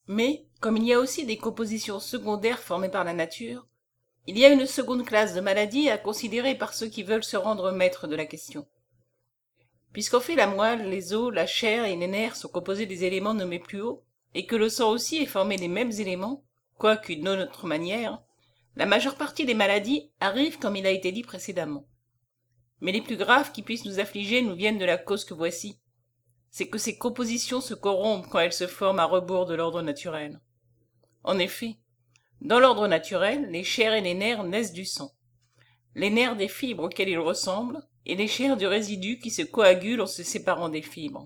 Mais, comme il y a aussi des compositions secondaires formées par la nature, il y a une seconde classe de maladies à considérer par ceux qui veulent se rendre maîtres de la question. Puisqu'en fait la moelle, les os, la chair et les nerfs sont composés des éléments nommés plus haut, et que le sang aussi est formé des mêmes éléments, quoique d'une autre manière, la majeure partie des maladies arrivent comme il a été dit précédemment. Mais les plus graves qui puissent nous affliger nous viennent de la cause que voici. C'est que ces compositions se corrompent quand elles se forment à rebours de l'ordre naturel. En effet, dans l'ordre naturel, les chairs et les nerfs naissent du sang. Les nerfs des fibres auxquelles ils ressemblent, et les chairs du résidu qui se coagule en se séparant des fibres.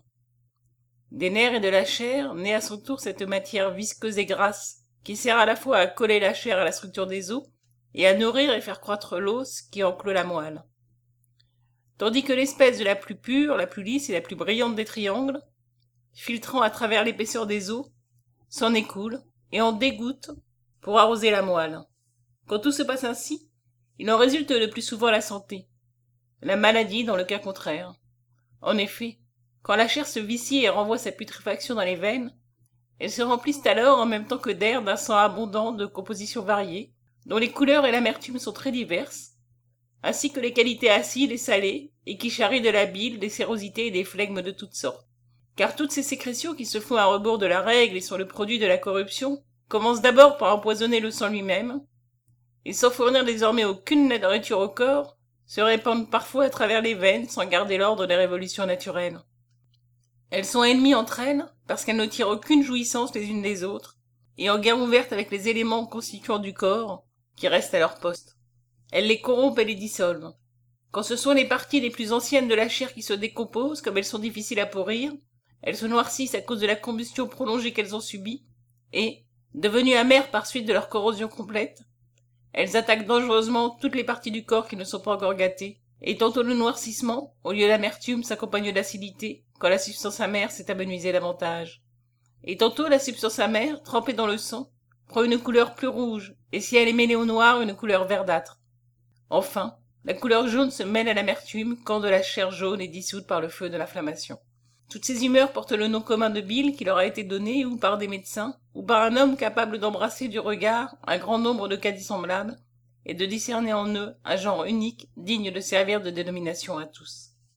Des nerfs et de la chair naît à son tour cette matière visqueuse et grasse, qui sert à la fois à coller la chair à la structure des os, et à nourrir et faire croître l'os qui enclos la moelle. Tandis que l'espèce de la plus pure, la plus lisse et la plus brillante des triangles, filtrant à travers l'épaisseur des os, s'en écoule et en dégoutte pour arroser la moelle. Quand tout se passe ainsi, il en résulte le plus souvent la santé, la maladie dans le cas contraire. En effet, quand la chair se vicie et renvoie sa putréfaction dans les veines, elles se remplissent alors en même temps que d'air d'un sang abondant de compositions variées, dont les couleurs et l'amertume sont très diverses, ainsi que les qualités acides et salées, et qui charrient de la bile, des sérosités et des flegmes de toutes sortes. Car toutes ces sécrétions qui se font à rebours de la règle et sont le produit de la corruption, commencent d'abord par empoisonner le sang lui-même, et sans fournir désormais aucune nourriture au corps, se répandent parfois à travers les veines sans garder l'ordre des révolutions naturelles. Elles sont ennemies entre elles, parce qu'elles ne tirent aucune jouissance les unes des autres, et en guerre ouverte avec les éléments constituants du corps, qui restent à leur poste. Elles les corrompent et les dissolvent. Quand ce sont les parties les plus anciennes de la chair qui se décomposent, comme elles sont difficiles à pourrir, elles se noircissent à cause de la combustion prolongée qu'elles ont subie, et, devenues amères par suite de leur corrosion complète, elles attaquent dangereusement toutes les parties du corps qui ne sont pas encore gâtées, et tantôt le noircissement, au lieu d'amertume, s'accompagne d'acidité, quand la substance amère s'est amenuisée davantage. Et tantôt la substance amère, trempée dans le sang, prend une couleur plus rouge, et si elle est mêlée au noir, une couleur verdâtre. Enfin, la couleur jaune se mêle à l'amertume quand de la chair jaune est dissoute par le feu de l'inflammation. Toutes ces humeurs portent le nom commun de bile qui leur a été donné ou par des médecins, ou par un homme capable d'embrasser du regard un grand nombre de cas dissemblables, et de discerner en eux un genre unique digne de servir de dénomination à tous.